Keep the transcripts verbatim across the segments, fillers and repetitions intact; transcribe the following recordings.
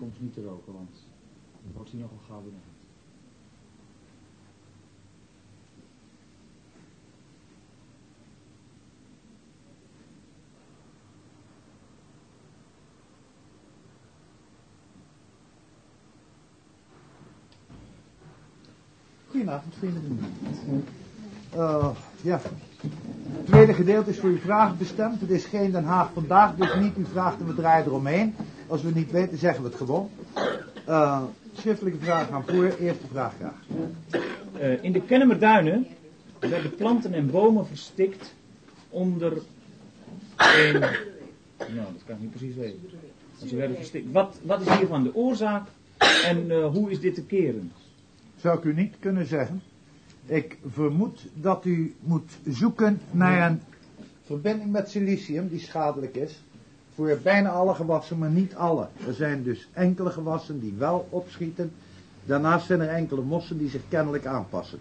soms niet te roken, want dan wordt hij nogal gauw benauwd. Goedenavond, vrienden. Uh, ja. Het tweede gedeelte is voor uw vragen bestemd. Het is geen Den Haag vandaag, dus niet u vraagt en we draaien eromheen. Als we het niet weten, zeggen we het gewoon. Uh, schriftelijke vragen gaan voor. Eerste vraag graag. Uh, in de Kennemerduinen werden planten en bomen verstikt onder een... Nou, dat kan ik niet precies weten. Ze werden verstikt. Wat, wat is hiervan de oorzaak en uh, hoe is dit te keren? Zou ik u niet kunnen zeggen. Ik vermoed dat u moet zoeken naar een verbinding met silicium die schadelijk is. Voor bijna alle gewassen, maar niet alle. Er zijn dus enkele gewassen die wel opschieten. Daarnaast zijn er enkele mossen die zich kennelijk aanpassen.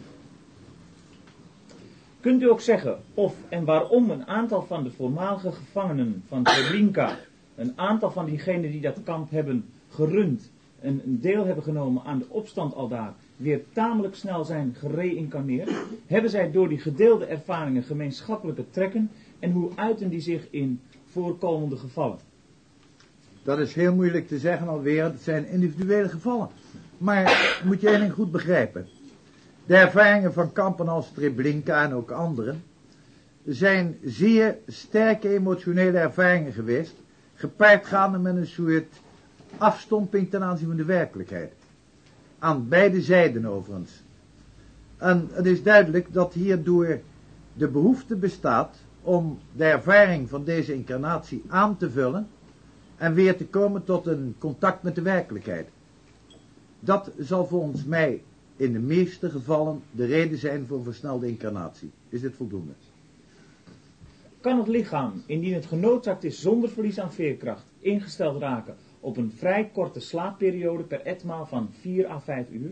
Kunt u ook zeggen of en waarom een aantal van de voormalige gevangenen van Treblinka, een aantal van diegenen die dat kamp hebben gerund en een deel hebben genomen aan de opstand aldaar, weer tamelijk snel zijn gereïncarneerd? Hebben zij door die gedeelde ervaringen gemeenschappelijke trekken en hoe uiten die zich in voorkomende gevallen? Dat is heel moeilijk te zeggen alweer, het zijn individuele gevallen. Maar moet je één ding goed begrijpen. De ervaringen van kampen als Treblinka en ook anderen zijn zeer sterke emotionele ervaringen geweest, gepaard gaande met een soort afstomping ten aanzien van de werkelijkheid. Aan beide zijden overigens. En het is duidelijk dat hierdoor de behoefte bestaat om de ervaring van deze incarnatie aan te vullen en weer te komen tot een contact met de werkelijkheid. Dat zal volgens mij in de meeste gevallen de reden zijn voor versnelde incarnatie. Is dit voldoende? Kan het lichaam, indien het genoodzaakt is zonder verlies aan veerkracht, ingesteld raken op een vrij korte slaapperiode per etmaal van vier à vijf uur?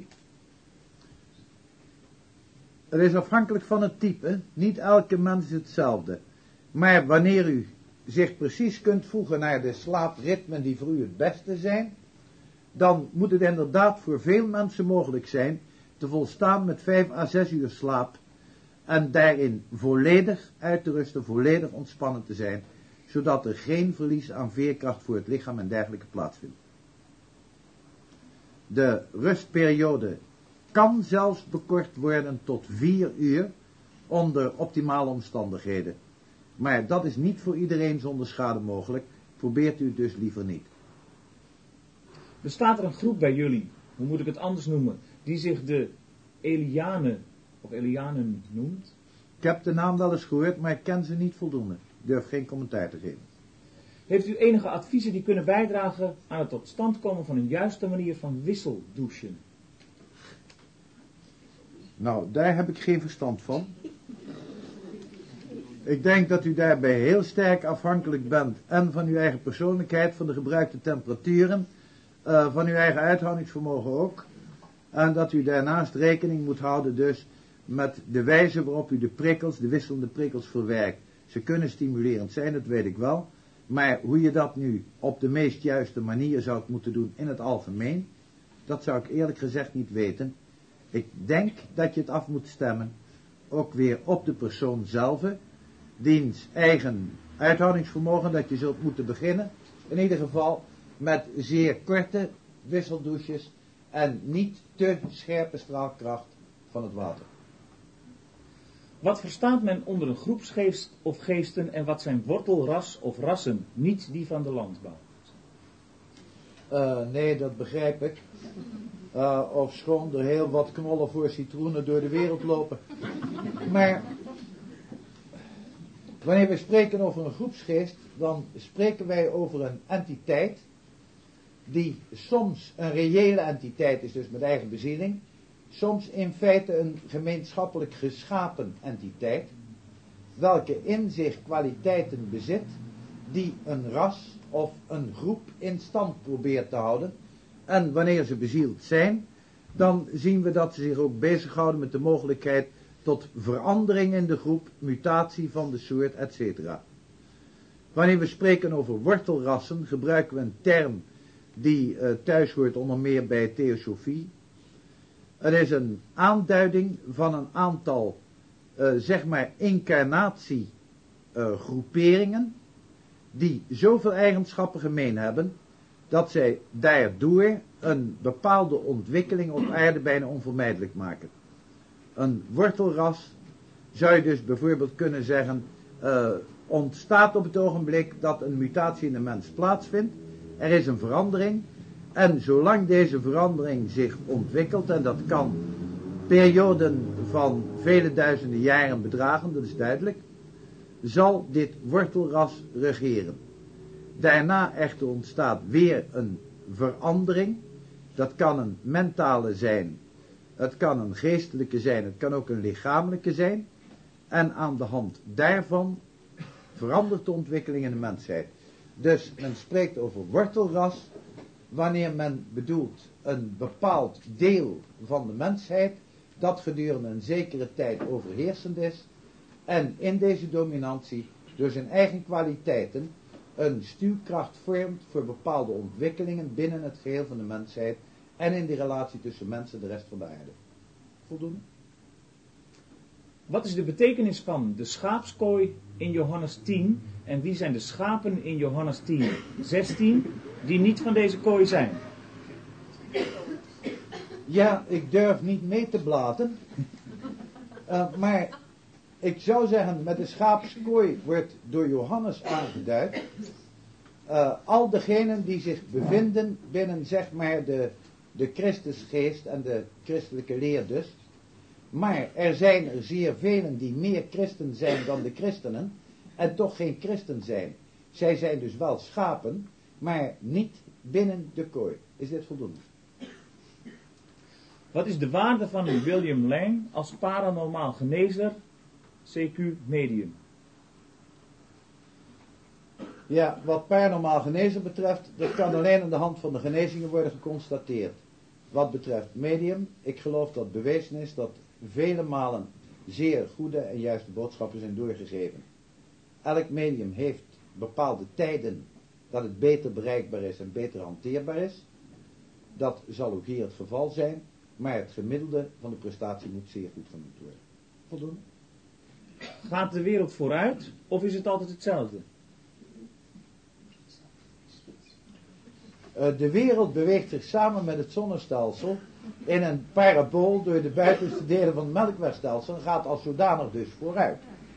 Het is afhankelijk van het type. Niet elke mens is hetzelfde. Maar wanneer u zich precies kunt voegen naar de slaapritmen die voor u het beste zijn, dan moet het inderdaad voor veel mensen mogelijk zijn te volstaan met vijf à zes uur slaap en daarin volledig uit te rusten, volledig ontspannen te zijn, zodat er geen verlies aan veerkracht voor het lichaam en dergelijke plaatsvindt. De rustperiode kan zelfs bekort worden tot vier uur onder optimale omstandigheden. Maar dat is niet voor iedereen zonder schade mogelijk. Probeert u het dus liever niet. Bestaat er een groep bij jullie, hoe moet ik het anders noemen, die zich de Elianen of Elianen noemt? Ik heb de naam wel eens gehoord, maar ik ken ze niet voldoende. Ik durf geen commentaar te geven. Heeft u enige adviezen die kunnen bijdragen aan het tot stand komen van een juiste manier van wisseldouchen? Nou, daar heb ik geen verstand van. Ik denk dat u daarbij heel sterk afhankelijk bent en van uw eigen persoonlijkheid, van de gebruikte temperaturen, uh, van uw eigen uithoudingsvermogen ook. En dat u daarnaast rekening moet houden dus met de wijze waarop u de prikkels, de wisselende prikkels verwerkt. Ze kunnen stimulerend zijn, dat weet ik wel. Maar hoe je dat nu op de meest juiste manier zou moeten doen in het algemeen, dat zou ik eerlijk gezegd niet weten. Ik denk dat je het af moet stemmen, ook weer op de persoon zelf, diens eigen uithoudingsvermogen, dat je zult moeten beginnen. In ieder geval met zeer korte wisseldouches en niet te scherpe straalkracht van het water. Wat verstaat men onder een groepsgeest of geesten en wat zijn wortelras of rassen, niet die van de landbouw? Uh, nee, dat begrijp ik. Uh, of schoon er heel wat knollen voor citroenen door de wereld lopen. Maar wanneer we spreken over een groepsgeest, dan spreken wij over een entiteit die soms een reële entiteit is, dus met eigen bezieling, soms in feite een gemeenschappelijk geschapen entiteit, welke in zich kwaliteiten bezit die een ras of een groep in stand probeert te houden. En wanneer ze bezield zijn, dan zien we dat ze zich ook bezighouden met de mogelijkheid tot verandering in de groep, mutatie van de soort, et cetera. Wanneer we spreken over wortelrassen, gebruiken we een term die uh, thuis hoort onder meer bij theosofie. Het is een aanduiding van een aantal, uh, zeg maar, incarnatiegroeperingen, uh, die zoveel eigenschappen gemeen hebben, dat zij daardoor een bepaalde ontwikkeling op aarde bijna onvermijdelijk maken. Een wortelras zou je dus bijvoorbeeld kunnen zeggen, uh, ontstaat op het ogenblik dat een mutatie in de mens plaatsvindt. Er is een verandering en zolang deze verandering zich ontwikkelt, en dat kan perioden van vele duizenden jaren bedragen, dat is duidelijk, zal dit wortelras regeren. Daarna echter ontstaat weer een verandering. Dat kan een mentale zijn, het kan een geestelijke zijn, het kan ook een lichamelijke zijn. En aan de hand daarvan verandert de ontwikkeling in de mensheid. Dus men spreekt over wortelras wanneer men bedoelt een bepaald deel van de mensheid dat gedurende een zekere tijd overheersend is en in deze dominantie door zijn eigen kwaliteiten een stuwkracht vormt voor bepaalde ontwikkelingen binnen het geheel van de mensheid en in de relatie tussen mensen en de rest van de aarde. Voldoende? Wat is de betekenis van de schaapskooi in Johannes tien en wie zijn de schapen in Johannes tien, zestien die niet van deze kooi zijn? Ja, ik durf niet mee te blaten, uh, maar ik zou zeggen, met de schaapskooi wordt door Johannes aangeduid, uh, al degenen die zich bevinden binnen, zeg maar, de, de Christusgeest en de christelijke leer dus. Maar er zijn er zeer velen die meer christen zijn dan de christenen en toch geen christen zijn. Zij zijn dus wel schapen, maar niet binnen de kooi. Is dit voldoende? Wat is de waarde van een William Lang als paranormaal genezer, C Q medium? Ja, wat paranormaal genezen betreft, dat kan alleen aan de hand van de genezingen worden geconstateerd. Wat betreft medium, ik geloof dat bewezen is dat vele malen zeer goede en juiste boodschappen zijn doorgegeven. Elk medium heeft bepaalde tijden dat het beter bereikbaar is en beter hanteerbaar is. Dat zal ook hier het geval zijn, maar het gemiddelde van de prestatie moet zeer goed genoemd worden. Voldoende? Gaat de wereld vooruit of is het altijd hetzelfde? Uh, de wereld beweegt zich samen met het zonnestelsel in een parabool door de buitenste delen van het melkwegstelsel en gaat als zodanig dus vooruit.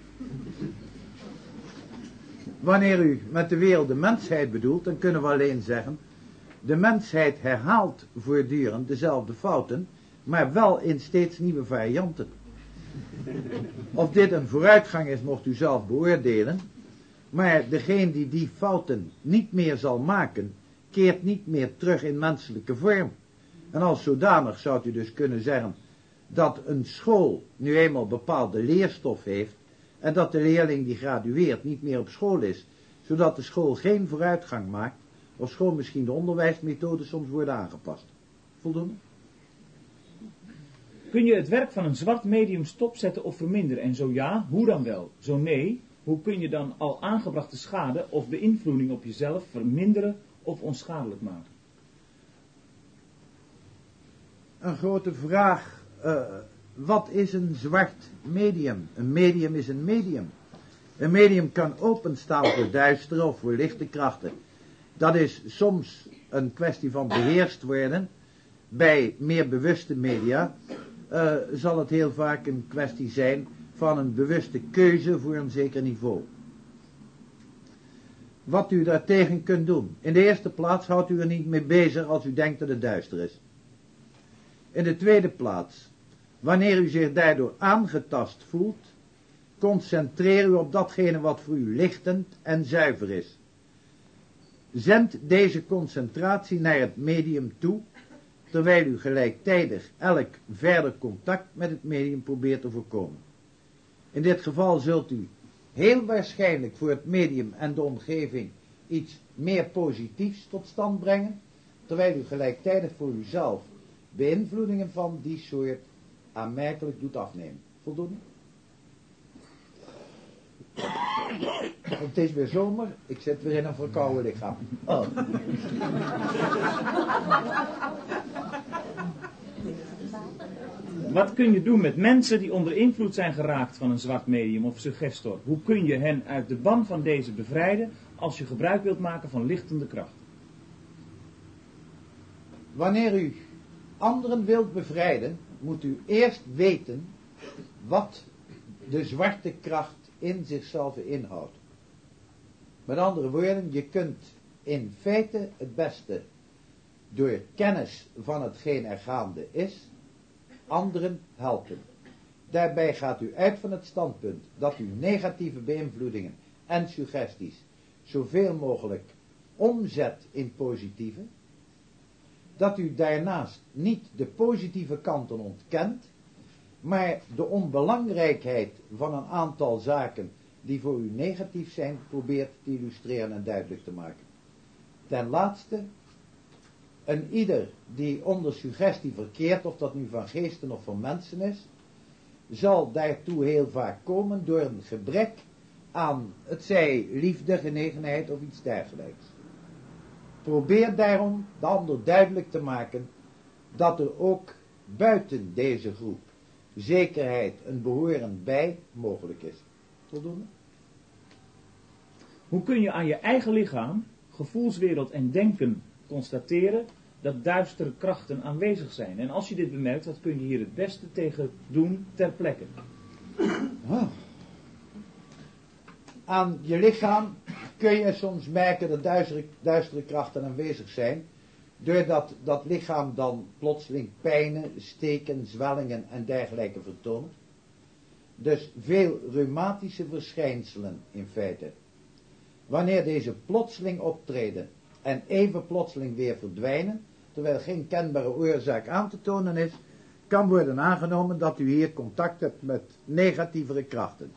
Wanneer u met de wereld de mensheid bedoelt, dan kunnen we alleen zeggen, de mensheid herhaalt voortdurend dezelfde fouten, maar wel in steeds nieuwe varianten. Of dit een vooruitgang is, mocht u zelf beoordelen, maar degene die die fouten niet meer zal maken, keert niet meer terug in menselijke vorm. En als zodanig zou u dus kunnen zeggen dat een school nu eenmaal bepaalde leerstof heeft en dat de leerling die gradueert niet meer op school is, zodat de school geen vooruitgang maakt, of school misschien de onderwijsmethoden soms worden aangepast. Voldoende? Kun je het werk van een zwart medium stopzetten of verminderen? En zo ja, hoe dan wel? Zo nee, hoe kun je dan al aangebrachte schade of beïnvloeding op jezelf verminderen of onschadelijk maken? Een grote vraag. Uh, wat is een zwart medium? Een medium is een medium. Een medium kan openstaan voor duistere of voor lichte krachten. Dat is soms een kwestie van beheerst worden. Bij meer bewuste media uh, zal het heel vaak een kwestie zijn van een bewuste keuze voor een zeker niveau. Wat u daartegen kunt doen. In de eerste plaats houdt u er niet mee bezig als u denkt dat het duister is. In de tweede plaats, wanneer u zich daardoor aangetast voelt, concentreer u op datgene wat voor u lichtend en zuiver is. Zend deze concentratie naar het medium toe, terwijl u gelijktijdig elk verder contact met het medium probeert te voorkomen. In dit geval zult u heel waarschijnlijk voor het medium en de omgeving iets meer positiefs tot stand brengen, terwijl u gelijktijdig voor uzelf beïnvloedingen van die soort aanmerkelijk doet afnemen. Voldoende? Het is weer zomer, ik zit weer in een verkouden lichaam. Oh. Wat kun je doen met mensen die onder invloed zijn geraakt van een zwart medium of suggestor? Hoe kun je hen uit de ban van deze bevrijden als je gebruik wilt maken van lichtende kracht? Wanneer u anderen wilt bevrijden, moet u eerst weten wat de zwarte kracht in zichzelf inhoudt. Met andere woorden, je kunt in feite het beste door kennis van hetgeen er gaande is, anderen helpen. Daarbij gaat u uit van het standpunt dat u negatieve beïnvloedingen en suggesties zoveel mogelijk omzet in positieve, dat u daarnaast niet de positieve kanten ontkent, maar de onbelangrijkheid van een aantal zaken die voor u negatief zijn, probeert te illustreren en duidelijk te maken. Ten laatste, een ieder die onder suggestie verkeert, of dat nu van geesten of van mensen is, zal daartoe heel vaak komen door een gebrek aan, het zij liefde, genegenheid of iets dergelijks. Probeer daarom de ander duidelijk te maken dat er ook buiten deze groep zekerheid, een behoren bij, mogelijk is. Voldoende? Hoe kun je aan je eigen lichaam, gevoelswereld en denken constateren dat duistere krachten aanwezig zijn? En als je dit bemerkt, wat kun je hier het beste tegen doen ter plekke? Oh. Aan je lichaam kun je soms merken dat duistere, duistere krachten aanwezig zijn, doordat dat lichaam dan plotseling pijnen, steken, zwellingen en dergelijke vertoont. Dus veel reumatische verschijnselen in feite. Wanneer deze plotseling optreden en even plotseling weer verdwijnen, terwijl geen kenbare oorzaak aan te tonen is, kan worden aangenomen dat u hier contact hebt met negatievere krachten.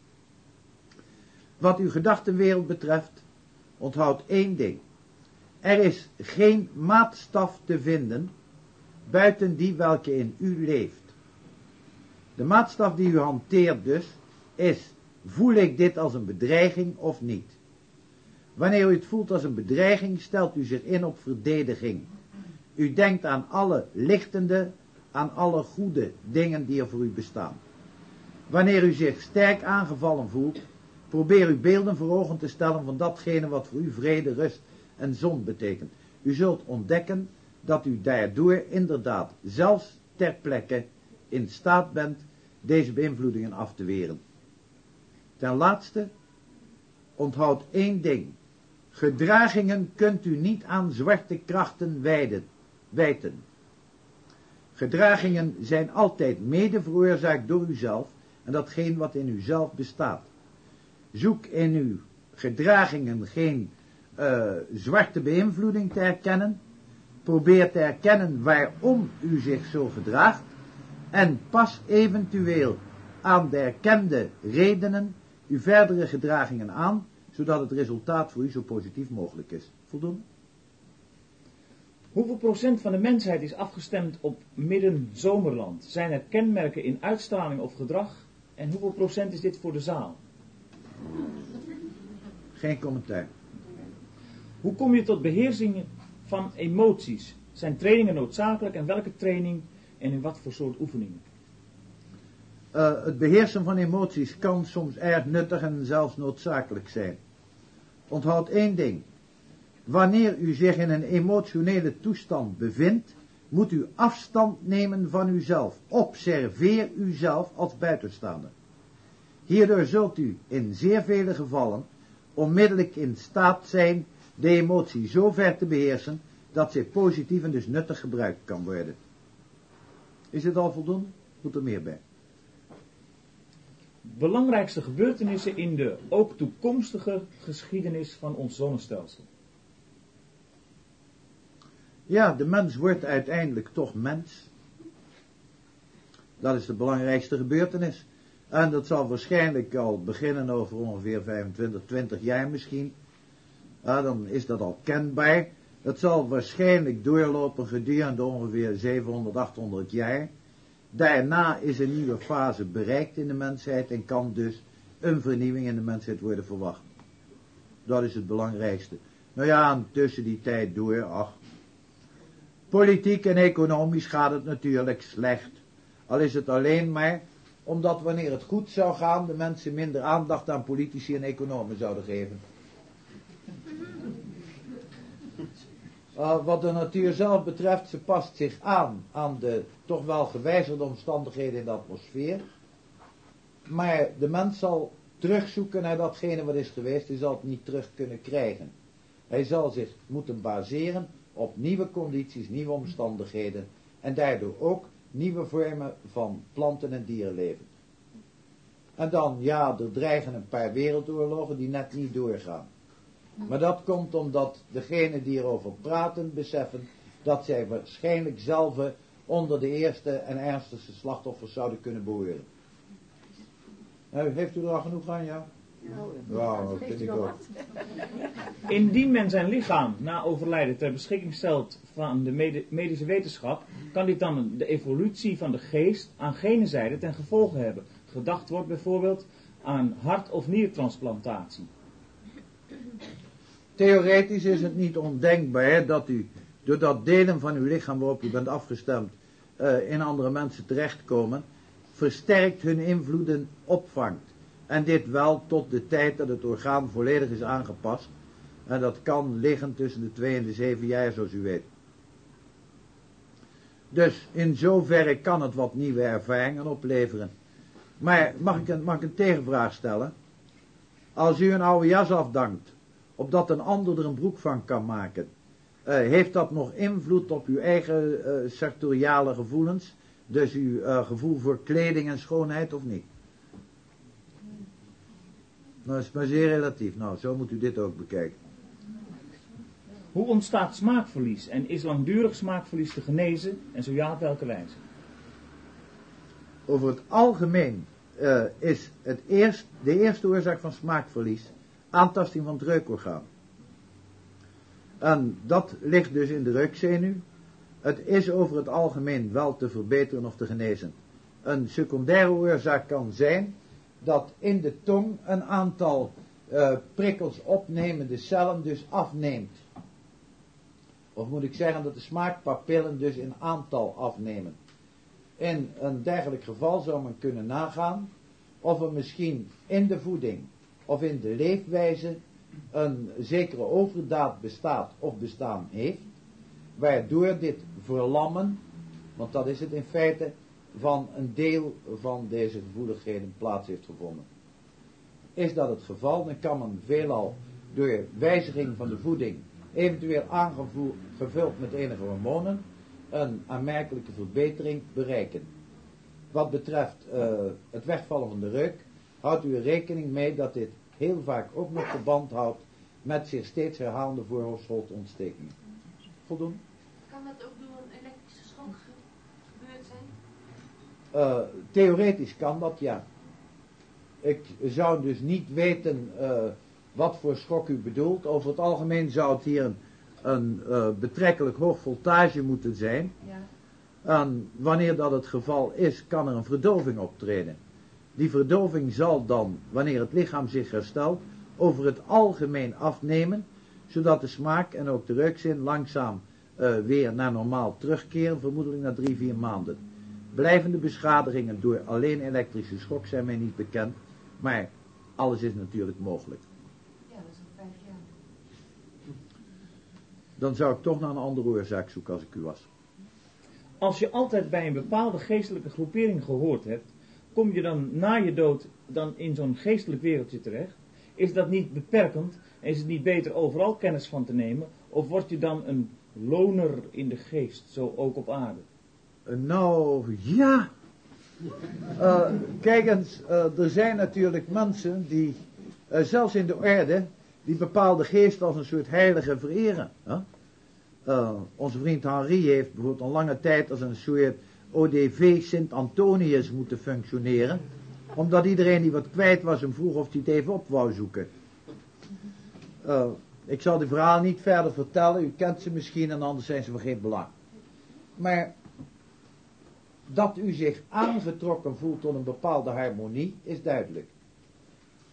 Wat uw gedachtenwereld betreft, onthoud één ding. Er is geen maatstaf te vinden buiten die welke in u leeft. De maatstaf die u hanteert dus is, voel ik dit als een bedreiging of niet? Wanneer u het voelt als een bedreiging, stelt u zich in op verdediging. U denkt aan alle lichtende, aan alle goede dingen die er voor u bestaan. Wanneer u zich sterk aangevallen voelt, probeer uw beelden voor ogen te stellen van datgene wat voor u vrede, rust en zon betekent. U zult ontdekken dat u daardoor inderdaad zelfs ter plekke in staat bent deze beïnvloedingen af te weren. Ten laatste, onthoud één ding. Gedragingen kunt u niet aan zwarte krachten wijden, wijten. Gedragingen zijn altijd mede veroorzaakt door uzelf en datgene wat in uzelf bestaat. Zoek in uw gedragingen geen uh, zwarte beïnvloeding te herkennen. Probeer te herkennen waarom u zich zo gedraagt. En pas eventueel aan de erkende redenen uw verdere gedragingen aan, zodat het resultaat voor u zo positief mogelijk is. Voldoende? Hoeveel procent van de mensheid is afgestemd op midden-zomerland? Zijn er kenmerken in uitstraling of gedrag? En hoeveel procent is dit voor de zaal? Geen commentaar. Hoe kom je tot beheersing van emoties? Zijn trainingen noodzakelijk en welke training en in wat voor soort oefeningen? Uh, het beheersen van emoties kan soms erg nuttig en zelfs noodzakelijk zijn. Onthoud één ding. Wanneer u zich in een emotionele toestand bevindt, moet u afstand nemen van uzelf. Observeer uzelf als buitenstaander. Hierdoor zult u in zeer vele gevallen onmiddellijk in staat zijn de emotie zo ver te beheersen dat zij positief en dus nuttig gebruikt kan worden. Is dit al voldoende? Moet er meer bij? Belangrijkste gebeurtenissen in de ook toekomstige geschiedenis van ons zonnestelsel. Ja, de mens wordt uiteindelijk toch mens. Dat is de belangrijkste gebeurtenis. En dat zal waarschijnlijk al beginnen over ongeveer vijfentwintig, twintig jaar misschien. Ja, dan is dat al kenbaar. Dat zal waarschijnlijk doorlopen gedurende ongeveer zevenhonderd, achthonderd jaar. Daarna is een nieuwe fase bereikt in de mensheid en kan dus een vernieuwing in de mensheid worden verwacht. Dat is het belangrijkste. Nou ja, en tussen die tijd door, ach. Politiek en economisch gaat het natuurlijk slecht. Al is het alleen maar omdat wanneer het goed zou gaan, de mensen minder aandacht aan politici en economen zouden geven. Uh, wat de natuur zelf betreft, ze past zich aan aan de toch wel gewijzigde omstandigheden in de atmosfeer. Maar de mens zal terugzoeken naar datgene wat is geweest, hij zal het niet terug kunnen krijgen. Hij zal zich moeten baseren op nieuwe condities, nieuwe omstandigheden en daardoor ook nieuwe vormen van planten- en dierenleven. En dan, ja, er dreigen een paar wereldoorlogen die net niet doorgaan. Maar dat komt omdat degenen die erover praten beseffen dat zij waarschijnlijk zelf onder de eerste en ernstigste slachtoffers zouden kunnen behoren. Nou, heeft u er al genoeg aan, ja? Ja, dat vind ik ook. Indien men zijn lichaam na overlijden ter beschikking stelt van de mede- medische wetenschap, kan dit dan de evolutie van de geest aan gene zijde ten gevolge hebben. Gedacht wordt bijvoorbeeld aan hart- of niertransplantatie. Theoretisch is het niet ondenkbaar hè, dat u, doordat delen van uw lichaam waarop u bent afgestemd, uh, in andere mensen terechtkomen, versterkt hun invloeden opvangt. En dit wel tot de tijd dat het orgaan volledig is aangepast. En dat kan liggen tussen de twee en de zeven jaar, zoals u weet. Dus in zoverre kan het wat nieuwe ervaringen opleveren. Maar mag ik een, mag ik een tegenvraag stellen? Als u een oude jas afdankt, opdat een ander er een broek van kan maken, uh, heeft dat nog invloed op uw eigen uh, sectoriale gevoelens? Dus uw uh, gevoel voor kleding en schoonheid of niet? Nou, dat is maar zeer relatief. Nou, zo moet u dit ook bekijken. Hoe ontstaat smaakverlies en is langdurig smaakverlies te genezen en zo ja, op welke wijze? Over het algemeen uh, is het eerst, de eerste oorzaak van smaakverlies aantasting van het reukorgaan. En dat ligt dus in de reukzenuw. Het is over het algemeen wel te verbeteren of te genezen. Een secundaire oorzaak kan zijn dat in de tong een aantal uh, prikkels opnemende cellen dus afneemt. Of moet ik zeggen dat de smaakpapillen dus in aantal afnemen. In een dergelijk geval zou men kunnen nagaan of er misschien in de voeding of in de leefwijze een zekere overdaad bestaat of bestaan heeft, waardoor dit verlammen, want dat is het in feite, van een deel van deze gevoeligheden plaats heeft gevonden. Is dat het geval, dan kan men veelal door wijziging van de voeding, eventueel aangevuld met enige hormonen, een aanmerkelijke verbetering bereiken. Wat betreft uh, het wegvallen van de reuk, houdt u er rekening mee dat dit heel vaak ook nog verband houdt met zich steeds herhalende voorhoofdscholtontstekingen. Voldoen? Kan dat ook door een elektrische schok gebeurd zijn? Uh, theoretisch kan dat, ja. Ik zou dus niet weten uh, wat voor schok u bedoelt. Over het algemeen zou het hier een, een uh, betrekkelijk hoog voltage moeten zijn. Ja. En wanneer dat het geval is, kan er een verdoving optreden. Die verdoving zal dan, wanneer het lichaam zich herstelt, over het algemeen afnemen, zodat de smaak en ook de reukzin langzaam uh, weer naar normaal terugkeren, vermoedelijk na drie, vier maanden. Blijvende beschadigingen door alleen elektrische schok zijn mij niet bekend, maar alles is natuurlijk mogelijk. Ja, dat is al vijf jaar. Dan zou ik toch naar een andere oorzaak zoeken als ik u was. Als je altijd bij een bepaalde geestelijke groepering gehoord hebt, kom je dan na je dood dan in zo'n geestelijk wereldje terecht? Is dat niet beperkend? Is het niet beter overal kennis van te nemen? Of word je dan een loner in de geest, zo ook op aarde? Uh, nou, ja. Uh, kijk eens, uh, er zijn natuurlijk mensen die, uh, zelfs in de orde, die bepaalde geest als een soort heilige vereren. Huh? Uh, onze vriend Henri heeft bijvoorbeeld een lange tijd als een soort O D V Sint Antonius moeten functioneren, omdat iedereen die wat kwijt was hem vroeg of hij het even op wou zoeken. Uh, ik zal die verhaal niet verder vertellen, u kent ze misschien en anders zijn ze van geen belang. Maar dat u zich aangetrokken voelt tot een bepaalde harmonie is duidelijk.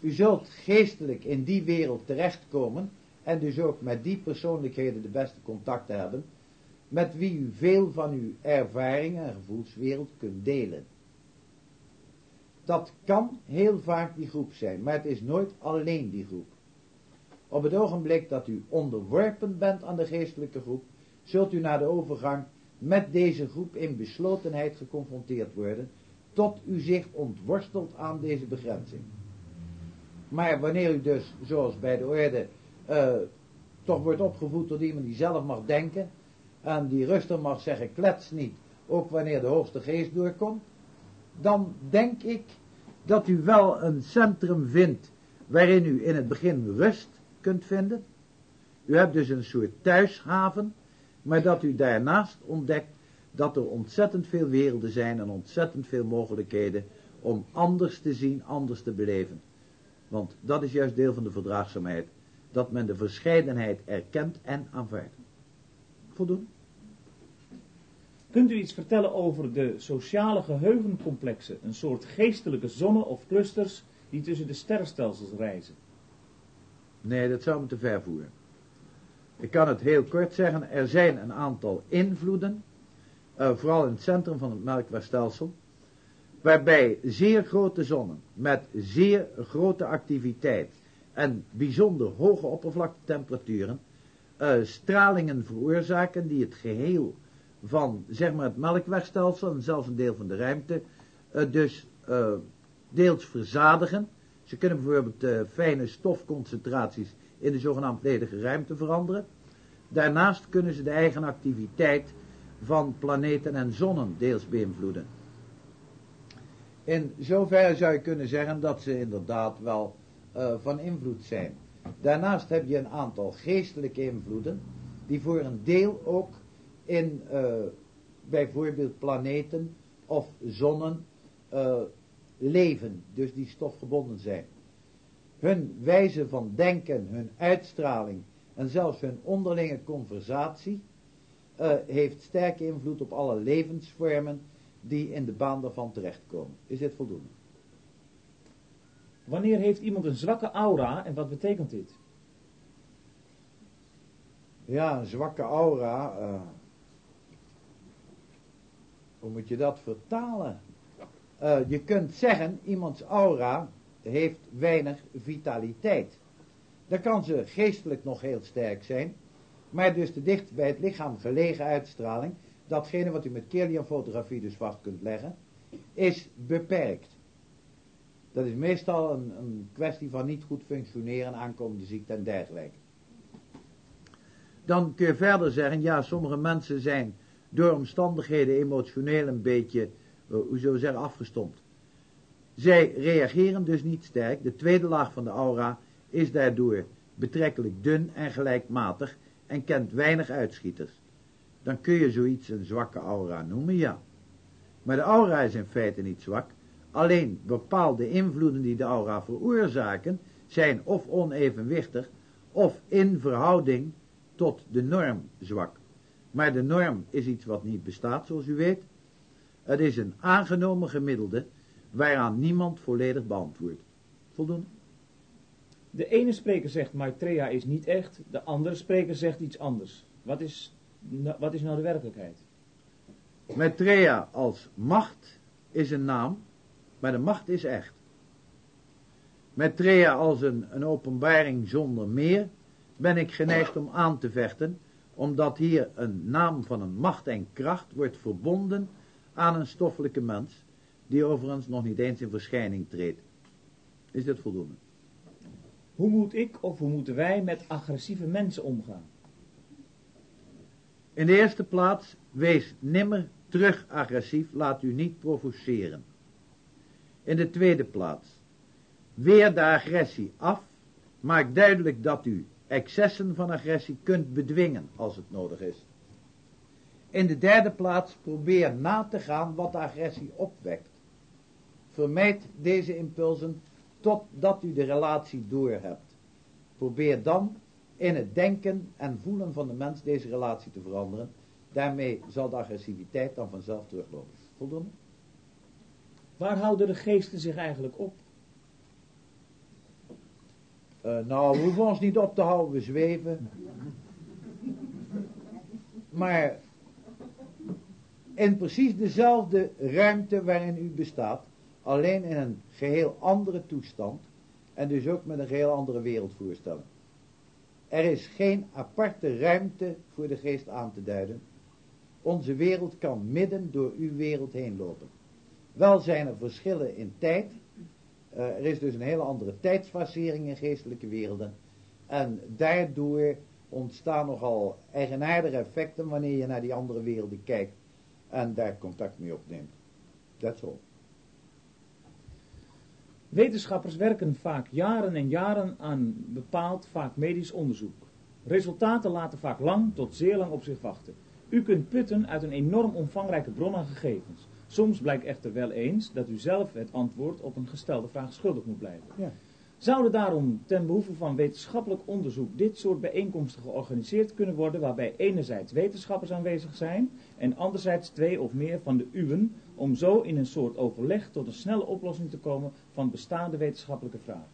U zult geestelijk in die wereld terechtkomen en dus ook met die persoonlijkheden de beste contacten hebben, met wie u veel van uw ervaringen en gevoelswereld kunt delen. Dat kan heel vaak die groep zijn, maar het is nooit alleen die groep. Op het ogenblik dat u onderworpen bent aan de geestelijke groep, zult u na de overgang met deze groep in beslotenheid geconfronteerd worden, tot u zich ontworstelt aan deze begrenzing. Maar wanneer u dus, zoals bij de orde, uh, toch wordt opgevoed door iemand die zelf mag denken, en die rustig mag zeggen, klets niet, ook wanneer de hoogste geest doorkomt, dan denk ik dat u wel een centrum vindt, waarin u in het begin rust kunt vinden. U hebt dus een soort thuishaven, maar dat u daarnaast ontdekt dat er ontzettend veel werelden zijn en ontzettend veel mogelijkheden om anders te zien, anders te beleven. Want dat is juist deel van de verdraagzaamheid, dat men de verscheidenheid erkent en aanvaardt. Voldoen? Kunt u iets vertellen over de sociale geheugencomplexen, een soort geestelijke zonnen of clusters die tussen de sterrenstelsels reizen? Nee, dat zou me te ver voeren. Ik kan het heel kort zeggen, er zijn een aantal invloeden, uh, vooral in het centrum van het Melkwegstelsel, waarbij zeer grote zonnen met zeer grote activiteit en bijzonder hoge oppervlaktetemperaturen uh, stralingen veroorzaken die het geheel van zeg maar het Melkwegstelsel en zelfs een deel van de ruimte uh, dus uh, deels verzadigen. Ze kunnen bijvoorbeeld uh, fijne stofconcentraties in de zogenaamd ledige ruimte veranderen. Daarnaast kunnen ze de eigen activiteit van planeten en zonnen deels beïnvloeden. In zoverre zou je kunnen zeggen dat ze inderdaad wel uh, van invloed zijn. Daarnaast heb je een aantal geestelijke invloeden, die voor een deel ook in uh, bijvoorbeeld planeten of zonnen uh, leven, dus die stofgebonden zijn. Hun wijze van denken, hun uitstraling en zelfs hun onderlinge conversatie uh, heeft sterke invloed op alle levensvormen die in de baan daarvan terechtkomen. Is dit voldoende? Wanneer heeft iemand een zwakke aura en wat betekent dit? Ja, een zwakke aura. Uh, hoe moet je dat vertalen? Uh, je kunt zeggen, iemands aura heeft weinig vitaliteit. Dan kan ze geestelijk nog heel sterk zijn, maar dus te dicht bij het lichaam gelegen uitstraling, datgene wat u met Kirlian-fotografie dus vast kunt leggen, is beperkt. Dat is meestal een, een kwestie van niet goed functioneren, aankomende ziekte en dergelijke. Dan kun je verder zeggen, ja, sommige mensen zijn door omstandigheden emotioneel een beetje, uh, hoe zullen we zeggen, afgestompt. Zij reageren dus niet sterk. De tweede laag van de aura is daardoor betrekkelijk dun en gelijkmatig en kent weinig uitschieters. Dan kun je zoiets een zwakke aura noemen, ja. Maar de aura is in feite niet zwak. Alleen bepaalde invloeden die de aura veroorzaken zijn of onevenwichtig of in verhouding tot de norm zwak. Maar de norm is iets wat niet bestaat, zoals u weet. Het is een aangenomen gemiddelde waaraan niemand volledig beantwoordt. Voldoende? De ene spreker zegt Maitreya is niet echt, de andere spreker zegt iets anders. Wat is, wat is nou de werkelijkheid? Maitreya als macht is een naam, maar de macht is echt. Maitreya als een, een openbaring zonder meer ben ik geneigd om aan te vechten, omdat hier een naam van een macht en kracht wordt verbonden aan een stoffelijke mens, die overigens nog niet eens in verschijning treedt. Is dit voldoende? Hoe moet ik of hoe moeten wij met agressieve mensen omgaan? In de eerste plaats, wees nimmer terug agressief, laat u niet provoceren. In de tweede plaats, weer de agressie af, maak duidelijk dat u excessen van agressie kunt bedwingen als het nodig is. In de derde plaats, probeer na te gaan wat de agressie opwekt. Vermijd deze impulsen totdat u de relatie doorhebt. Probeer dan in het denken en voelen van de mens deze relatie te veranderen. Daarmee zal de agressiviteit dan vanzelf teruglopen. Voldoende? Waar houden de geesten zich eigenlijk op? Uh, nou, we hoeven ons niet op te houden, we zweven. Maar in precies dezelfde ruimte waarin u bestaat, alleen in een geheel andere toestand en dus ook met een geheel andere wereldvoorstelling. Er is geen aparte ruimte voor de geest aan te duiden. Onze wereld kan midden door uw wereld heen lopen. Wel zijn er verschillen in tijd. Uh, er is dus een hele andere tijdsfasering in geestelijke werelden. En daardoor ontstaan nogal eigenaardige effecten wanneer je naar die andere werelden kijkt en daar contact mee opneemt. Dat is all. Wetenschappers werken vaak jaren en jaren aan bepaald, vaak medisch onderzoek. Resultaten laten vaak lang tot zeer lang op zich wachten. U kunt putten uit een enorm omvangrijke bron aan gegevens. Soms blijkt echter wel eens dat u zelf het antwoord op een gestelde vraag schuldig moet blijven. Ja. Zouden daarom ten behoeve van wetenschappelijk onderzoek dit soort bijeenkomsten georganiseerd kunnen worden, waarbij enerzijds wetenschappers aanwezig zijn en anderzijds twee of meer van de uwen, om zo in een soort overleg tot een snelle oplossing te komen van bestaande wetenschappelijke vragen?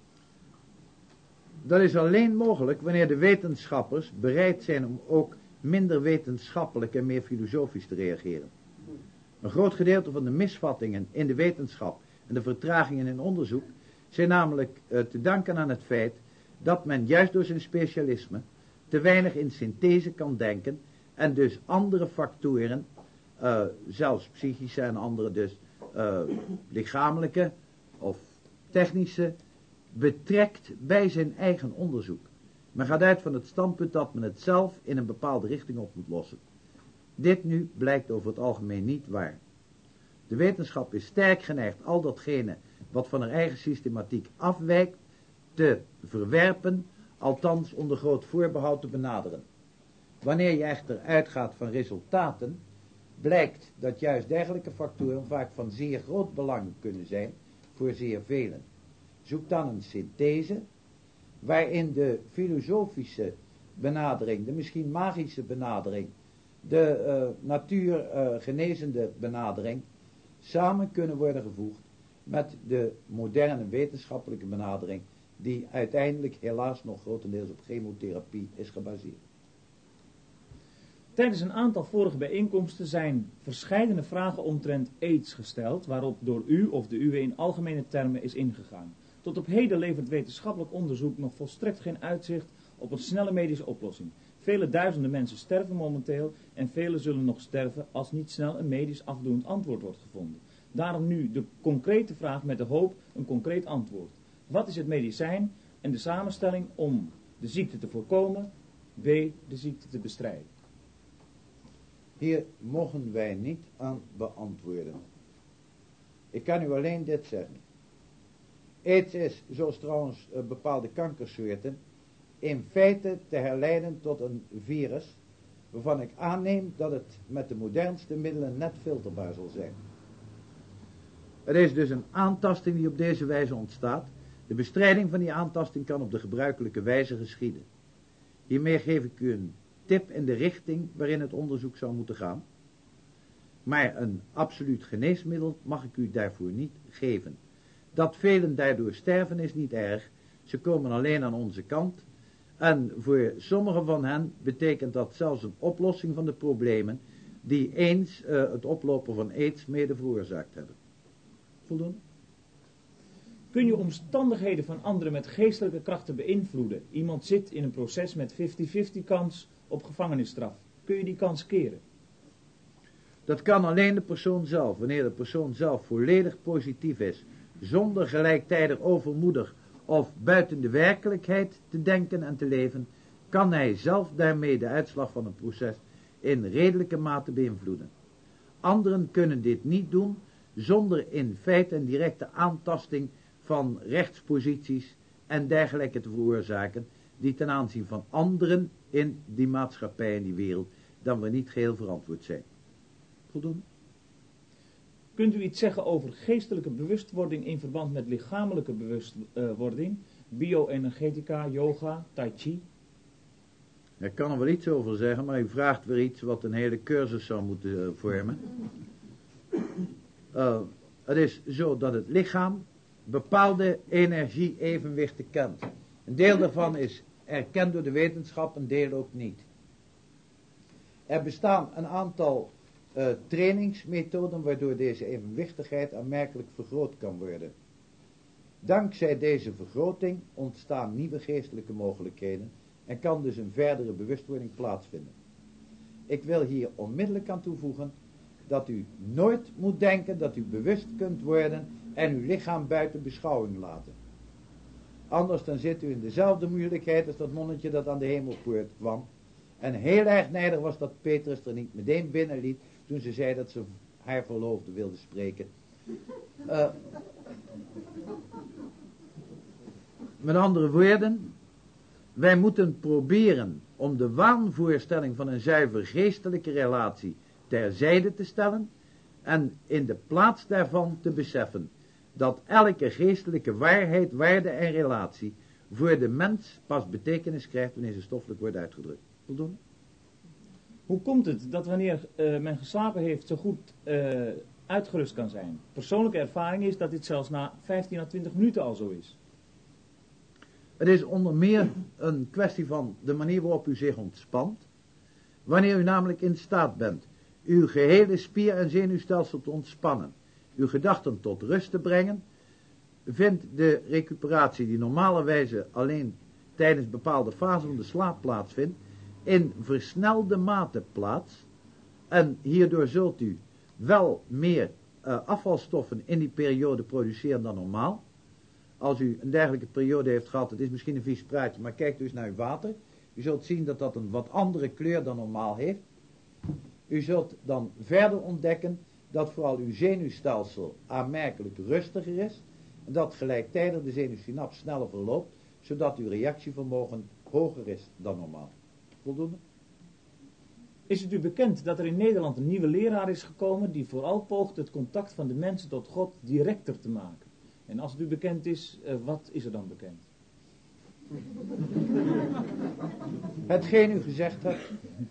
Dat is alleen mogelijk wanneer de wetenschappers bereid zijn om ook minder wetenschappelijk en meer filosofisch te reageren. Een groot gedeelte van de misvattingen in de wetenschap en de vertragingen in onderzoek zijn namelijk uh, te danken aan het feit dat men juist door zijn specialisme te weinig in synthese kan denken en dus andere factoren, uh, zelfs psychische en andere dus uh, lichamelijke of technische, betrekt bij zijn eigen onderzoek. Men gaat uit van het standpunt dat men het zelf in een bepaalde richting op moet lossen. Dit nu blijkt over het algemeen niet waar. De wetenschap is sterk geneigd al datgene wat van haar eigen systematiek afwijkt te verwerpen, althans onder groot voorbehoud te benaderen. Wanneer je echter uitgaat van resultaten, blijkt dat juist dergelijke factoren vaak van zeer groot belang kunnen zijn voor zeer velen. Zoek dan een synthese, waarin de filosofische benadering, de misschien magische benadering, de uh, natuurgenezende uh, benadering, samen kunnen worden gevoegd met de moderne wetenschappelijke benadering, die uiteindelijk helaas nog grotendeels op chemotherapie is gebaseerd. Tijdens een aantal vorige bijeenkomsten zijn verscheidene vragen omtrent AIDS gesteld, waarop door u of de uwe in algemene termen is ingegaan. Tot op heden levert wetenschappelijk onderzoek nog volstrekt geen uitzicht op een snelle medische oplossing. Vele duizenden mensen sterven momenteel en velen zullen nog sterven als niet snel een medisch afdoend antwoord wordt gevonden. Daarom nu de concrete vraag met de hoop een concreet antwoord. Wat is het medicijn en de samenstelling om de ziekte te voorkomen, b. de ziekte te bestrijden? Hier mogen wij niet aan beantwoorden. Ik kan u alleen dit zeggen. AIDS is, zoals trouwens uh, bepaalde kankersoorten, in feite te herleiden tot een virus, waarvan ik aanneem dat het met de modernste middelen net filterbaar zal zijn. Het is dus een aantasting die op deze wijze ontstaat. De bestrijding van die aantasting kan op de gebruikelijke wijze geschieden. Hiermee geef ik u een tip in de richting waarin het onderzoek zou moeten gaan. Maar een absoluut geneesmiddel mag ik u daarvoor niet geven. Dat velen daardoor sterven is niet erg. Ze komen alleen aan onze kant. En voor sommigen van hen betekent dat zelfs een oplossing van de problemen die eens uh, het oplopen van AIDS mede veroorzaakt hebben. Voldoende? Kun je omstandigheden van anderen met geestelijke krachten beïnvloeden? Iemand zit in een proces met vijftig vijftig kans op gevangenisstraf. Kun je die kans keren? Dat kan alleen de persoon zelf. Wanneer de persoon zelf volledig positief is, zonder gelijktijdig overmoedig of buiten de werkelijkheid te denken en te leven, kan hij zelf daarmee de uitslag van een proces in redelijke mate beïnvloeden. Anderen kunnen dit niet doen zonder in feite een directe aantasting van rechtsposities en dergelijke te veroorzaken, die ten aanzien van anderen in die maatschappij en die wereld dan we niet geheel verantwoord zijn. Voldoende? Kunt u iets zeggen over geestelijke bewustwording in verband met lichamelijke bewustwording, bioenergetica, yoga, tai chi? Ik kan er wel iets over zeggen, maar u vraagt weer iets wat een hele cursus zou moeten uh, vormen. Uh, het is zo dat het lichaam bepaalde energie-evenwichten kent. Een deel daarvan is erkend door de wetenschap, een deel ook niet. Er bestaan een aantal uh, trainingsmethoden waardoor deze evenwichtigheid aanmerkelijk vergroot kan worden. Dankzij deze vergroting ontstaan nieuwe geestelijke mogelijkheden en kan dus een verdere bewustwording plaatsvinden. Ik wil hier onmiddellijk aan toevoegen dat u nooit moet denken dat u bewust kunt worden en uw lichaam buiten beschouwing laten. Anders dan zit u in dezelfde moeilijkheid als dat nonnetje dat aan de hemelpoort kwam. En heel erg nijdig was dat Petrus er niet meteen binnenliet toen ze zei dat ze haar verloofde wilde spreken. Uh, met andere woorden, wij moeten proberen om de waanvoorstelling van een zuiver geestelijke relatie terzijde te stellen en in de plaats daarvan te beseffen dat elke geestelijke waarheid, waarde en relatie voor de mens pas betekenis krijgt wanneer ze stoffelijk wordt uitgedrukt. Voldoende? Hoe komt het dat wanneer uh, men geslapen heeft zo goed uh, uitgerust kan zijn? Persoonlijke ervaring is dat dit zelfs na vijftien à twintig minuten al zo is. Het is onder meer een kwestie van de manier waarop u zich ontspant. Wanneer u namelijk in staat bent uw gehele spier- en zenuwstelsel te ontspannen, uw gedachten tot rust te brengen, vindt de recuperatie die normalerwijze alleen tijdens bepaalde fasen van de slaap plaatsvindt, in versnelde mate plaats. En hierdoor zult u wel meer uh, afvalstoffen in die periode produceren dan normaal. Als u een dergelijke periode heeft gehad, het is misschien een vies praatje, maar kijkt dus naar uw water. U zult zien dat dat een wat andere kleur dan normaal heeft. U zult dan verder ontdekken dat vooral uw zenuwstelsel aanmerkelijk rustiger is. En dat gelijktijdig de zenuwsynapse sneller verloopt, zodat uw reactievermogen hoger is dan normaal. Voldoende? Is het u bekend dat er in Nederland een nieuwe leraar is gekomen die vooral poogt het contact van de mensen tot God directer te maken? En als het u bekend is, uh, wat is er dan bekend? Hetgeen u gezegd hebt,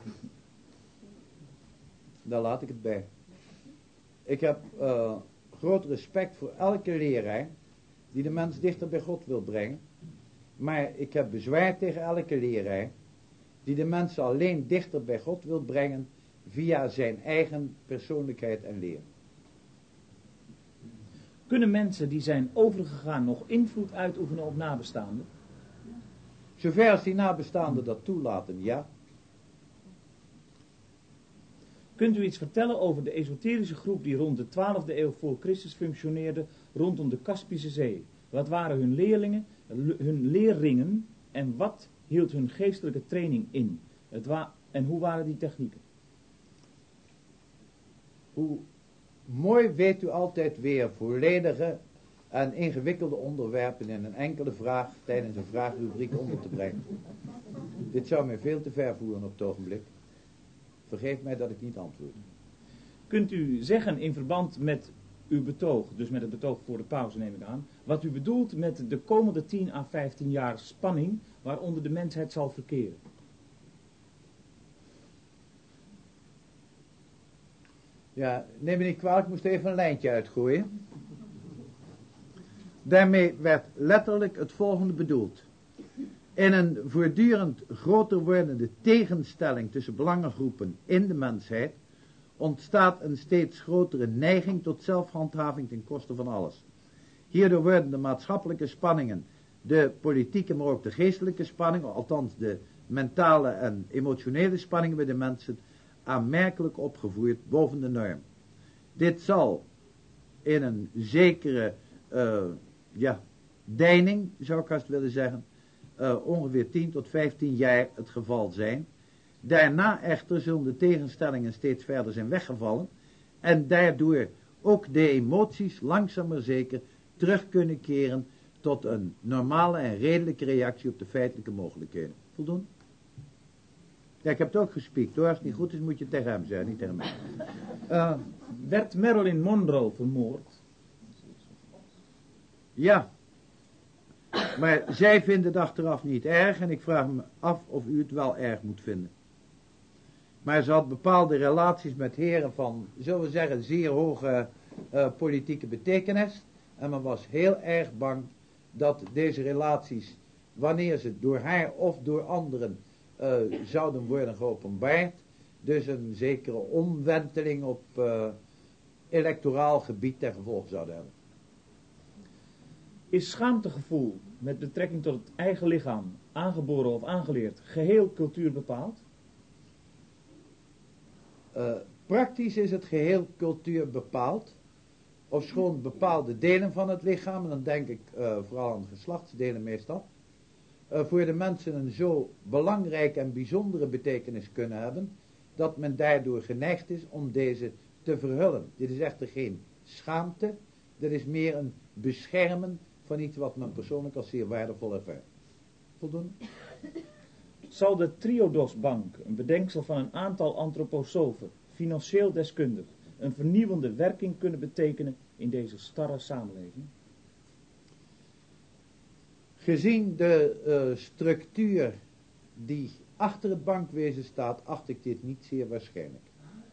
daar laat ik het bij. Ik heb uh, groot respect voor elke leraar die de mens dichter bij God wil brengen. Maar ik heb bezwaar tegen elke leraar die de mensen alleen dichter bij God wil brengen via zijn eigen persoonlijkheid en leer. Kunnen mensen die zijn overgegaan nog invloed uitoefenen op nabestaanden? Zover als die nabestaanden dat toelaten, ja. Kunt u iets vertellen over de esoterische groep die rond de twaalfde eeuw voor Christus functioneerde rondom de Kaspische Zee? Wat waren hun leerlingen, hun leerringen en wat hield hun geestelijke training in? Het wa- en hoe waren die technieken? Hoe mooi weet u altijd weer volledige en ingewikkelde onderwerpen in een enkele vraag tijdens een vraagrubriek onder te brengen. Dit zou mij veel te ver voeren op het ogenblik. Vergeef mij dat ik niet antwoord. Kunt u zeggen in verband met uw betoog, dus met het betoog voor de pauze neem ik aan, wat u bedoelt met de komende tien à vijftien jaar spanning waaronder de mensheid zal verkeren? Ja, neem me niet kwalijk, ik moest even een lijntje uitgooien. Daarmee werd letterlijk het volgende bedoeld. In een voortdurend groter wordende tegenstelling tussen belangengroepen in de mensheid ontstaat een steeds grotere neiging tot zelfhandhaving ten koste van alles. Hierdoor worden de maatschappelijke spanningen, de politieke, maar ook de geestelijke spanningen, althans de mentale en emotionele spanningen bij de mensen, aanmerkelijk opgevoerd boven de norm. Dit zal in een zekere uh, ja, deining, zou ik haast willen zeggen, uh, ongeveer tien tot vijftien jaar het geval zijn. Daarna echter zullen de tegenstellingen steeds verder zijn weggevallen en daardoor ook de emoties langzaam maar zeker terug kunnen keren tot een normale en redelijke reactie op de feitelijke mogelijkheden. Voldoende? Ja, ik heb het ook gespiekt hoor. Als het niet goed is, moet je het tegen hem zeggen, niet tegen mij. Uh, Werd Marilyn Monroe vermoord? Ja. Maar zij vinden het achteraf niet erg en ik vraag me af of u het wel erg moet vinden. Maar ze had bepaalde relaties met heren van, zullen we zeggen, zeer hoge uh, politieke betekenis. En men was heel erg bang dat deze relaties wanneer ze door haar of door anderen uh, zouden worden geopenbaard, dus een zekere omwenteling op uh, electoraal gebied ten gevolge zouden hebben. Is schaamtegevoel met betrekking tot het eigen lichaam, aangeboren of aangeleerd, geheel cultuur bepaald? Uh, praktisch is het geheel cultuur bepaald, ofschoon bepaalde delen van het lichaam, en dan denk ik uh, vooral aan geslachtsdelen meestal, uh, voor de mensen een zo belangrijke en bijzondere betekenis kunnen hebben, dat men daardoor geneigd is om deze te verhullen. Dit is echter geen schaamte, dit is meer een beschermen van iets wat men persoonlijk als zeer waardevol ervaart. Voldoende? Zal de Triodosbank, een bedenksel van een aantal antroposofen, financieel deskundig, een vernieuwende werking kunnen betekenen in deze starre samenleving? Gezien de uh, structuur die achter het bankwezen staat, acht ik dit niet zeer waarschijnlijk.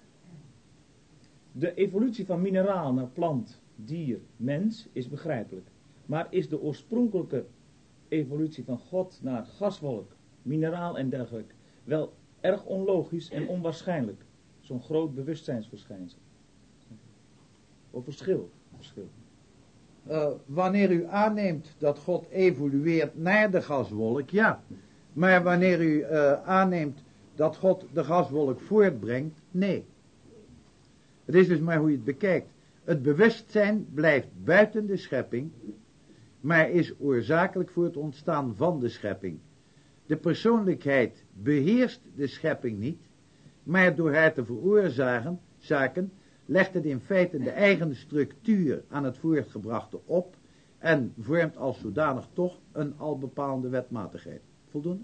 De evolutie van mineraal naar plant, dier, mens is begrijpelijk. Maar is de oorspronkelijke evolutie van God naar gaswolk, mineraal en dergelijke wel erg onlogisch en onwaarschijnlijk? Zo'n groot bewustzijnsverschijnsel. Of verschil? verschil. Uh, wanneer u aanneemt dat God evolueert naar de gaswolk, ja. Maar wanneer u uh, aanneemt dat God de gaswolk voortbrengt, nee. Het is dus maar hoe je het bekijkt. Het bewustzijn blijft buiten de schepping, maar is oorzakelijk voor het ontstaan van de schepping. De persoonlijkheid beheerst de schepping niet, maar door haar te veroorzaken, zaken, legt het in feite de eigen structuur aan het voortgebrachte op en vormt als zodanig toch een albepalende wetmatigheid. Voldoende?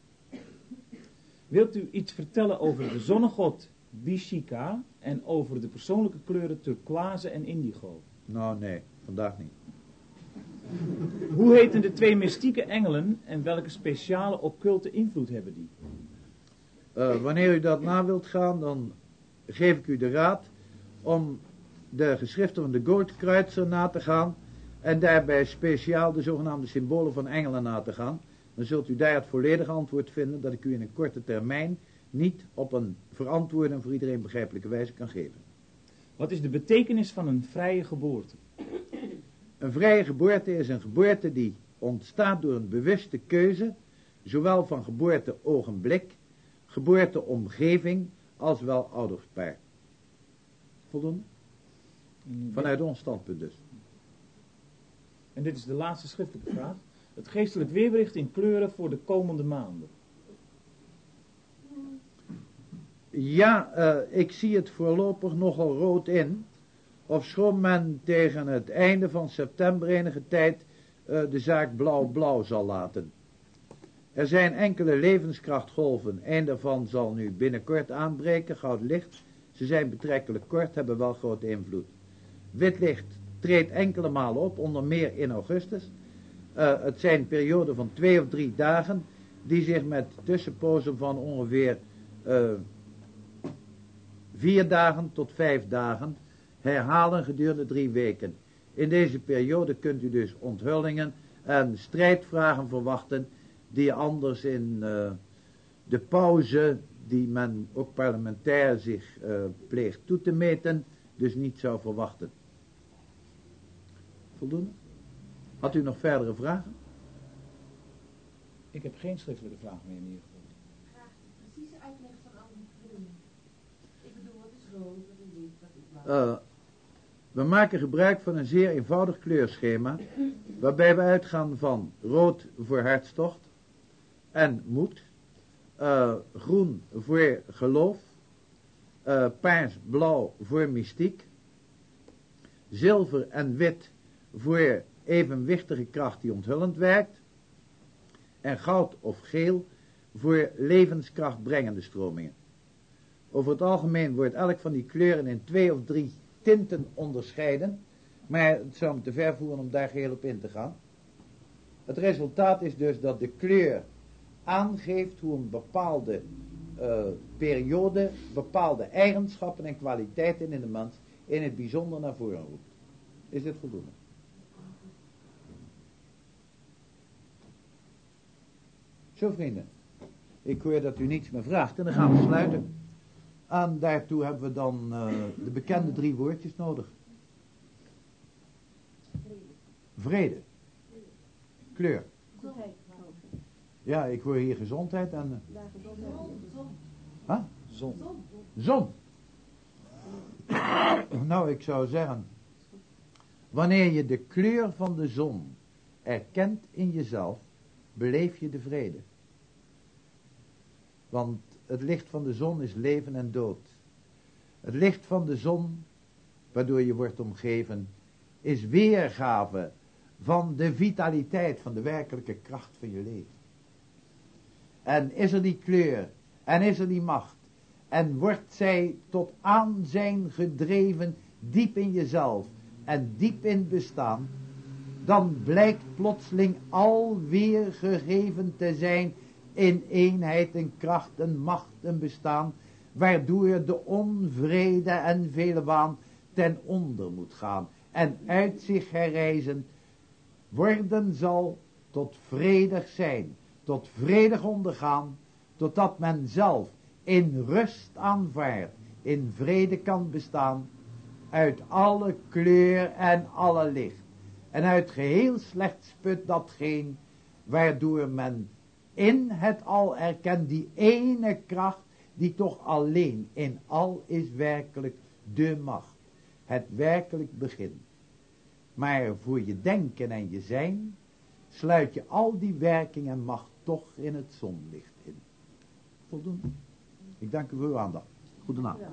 Wilt u iets vertellen over de zonnegod Bishika en over de persoonlijke kleuren turquoise en indigo? Nou nee, vandaag niet. Hoe heten de twee mystieke engelen en welke speciale occulte invloed hebben die? Uh, wanneer u dat na wilt gaan, dan geef ik u de raad om de geschriften van de Goldkreutzer na te gaan en daarbij speciaal de zogenaamde symbolen van engelen na te gaan. Dan zult u daar het volledige antwoord vinden dat ik u in een korte termijn niet op een verantwoorde en voor iedereen begrijpelijke wijze kan geven. Wat is de betekenis van een vrije geboorte? Een vrije geboorte is een geboorte die ontstaat door een bewuste keuze, zowel van geboorteogenblik, geboorteomgeving, als wel ouderspaar. Voldoende? Vanuit ons standpunt dus. En dit is de laatste schriftelijke vraag. Het geestelijk weerbericht in kleuren voor de komende maanden. Ja, uh, ik zie het voorlopig nogal rood in. Ofschoon men tegen het einde van september enige tijd uh, de zaak blauw-blauw zal laten. Er zijn enkele levenskrachtgolven. Een daarvan zal nu binnenkort aanbreken, goud licht. Ze zijn betrekkelijk kort, hebben wel grote invloed. Wit licht treedt enkele malen op, onder meer in augustus. Uh, het zijn perioden van twee of drie dagen, die zich met tussenpozen van ongeveer uh, vier dagen tot vijf dagen herhalen gedurende drie weken. In deze periode kunt u dus onthullingen en strijdvragen verwachten, die je anders in uh, de pauze, die men ook parlementair zich uh, pleegt toe te meten, dus niet zou verwachten. Voldoende? Had u nog verdere vragen? Ik heb geen schriftelijke vraag meer in ieder geval. Graag de precieze uitleg van al die kleuren. Ik bedoel, wat is rood, wat is wit, wat is blauw? Uh, we maken gebruik van een zeer eenvoudig kleurschema, waarbij we uitgaan van rood voor hartstocht en moed, uh, groen voor geloof, uh, paars-blauw voor mystiek, zilver en wit voor evenwichtige kracht die onthullend werkt, en goud of geel voor levenskrachtbrengende stromingen. Over het algemeen wordt elk van die kleuren in twee of drie tinten onderscheiden, maar het zou me te ver voeren om daar geheel op in te gaan. Het resultaat is dus dat de kleur aangeeft hoe een bepaalde uh, periode bepaalde eigenschappen en kwaliteiten in de mens in het bijzonder naar voren roept. Is dit voldoende? Zo vrienden, ik hoor dat u niets meer vraagt en dan gaan we sluiten. En daartoe hebben we dan uh, de bekende drie woordjes nodig. Vrede. Kleur. Ja, ik hoor hier gezondheid en... Huh? Zon. Zon. Nou, ik zou zeggen, wanneer je de kleur van de zon erkent in jezelf, beleef je de vrede. Want het licht van de zon is leven en dood. Het licht van de zon, waardoor je wordt omgeven, is weergave van de vitaliteit, van de werkelijke kracht van je leven. En is er die kleur, en is er die macht, en wordt zij tot aanzijn gedreven diep in jezelf en diep in bestaan, dan blijkt plotseling alweer gegeven te zijn in eenheid en kracht en macht en bestaan, waardoor de onvrede en vele waan ten onder moet gaan en uit zich herrijzend worden zal tot vredig zijn, tot vredig ondergaan, totdat men zelf in rust aanvaardt, in vrede kan bestaan, uit alle kleur en alle licht, en uit geheel slechts put datgene, waardoor men in het al erkent die ene kracht, die toch alleen in al is werkelijk de macht, het werkelijk begin. Maar voor je denken en je zijn, sluit je al die werking en macht toch in het zonlicht in. Voldoende. Ik dank u voor uw aandacht. Goedenavond.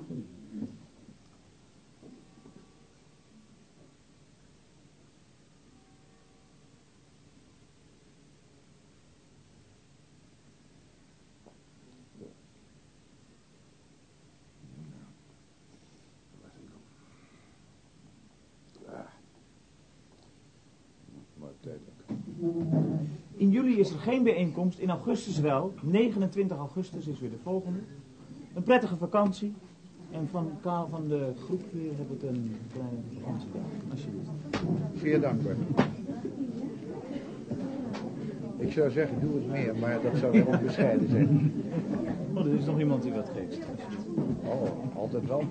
In juli is er geen bijeenkomst, in augustus wel. negenentwintig augustus is weer de volgende. Een prettige vakantie. En van Kaal van de groep weer heb ik een kleine vakantiedag. Alsjeblieft. Zeer dankbaar. Ik zou zeggen, doe het meer, maar dat zou weer onbescheiden zijn. Oh, er is nog iemand die wat geeft. Oh, altijd wel.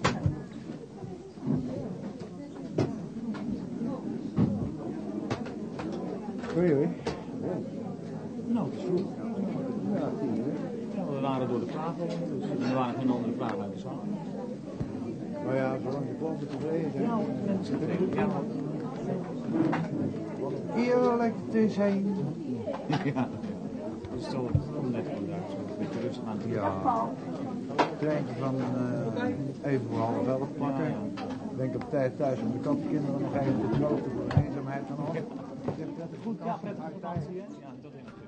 Hoi, hoi. Nou, het is vroeg. Ja, tien uur. Ja, we waren door de vragen heen, dus er waren geen andere vragen uit de zaal. Maar ja, zolang de klanten tevreden zijn. Ja, mensen tevreden. Ja, Wat eerlijk te zijn. ja. Het is toch net vandaag, zo een beetje rustig aan het Ja. Treintje van uh, even voor half elf pakken. Ja, ja. Denk op tijd thuis om de kattenkinderen nog even te troosten voor de eenzaamheid en al. Ja, prettige vakantie, hè? Ja, tot in het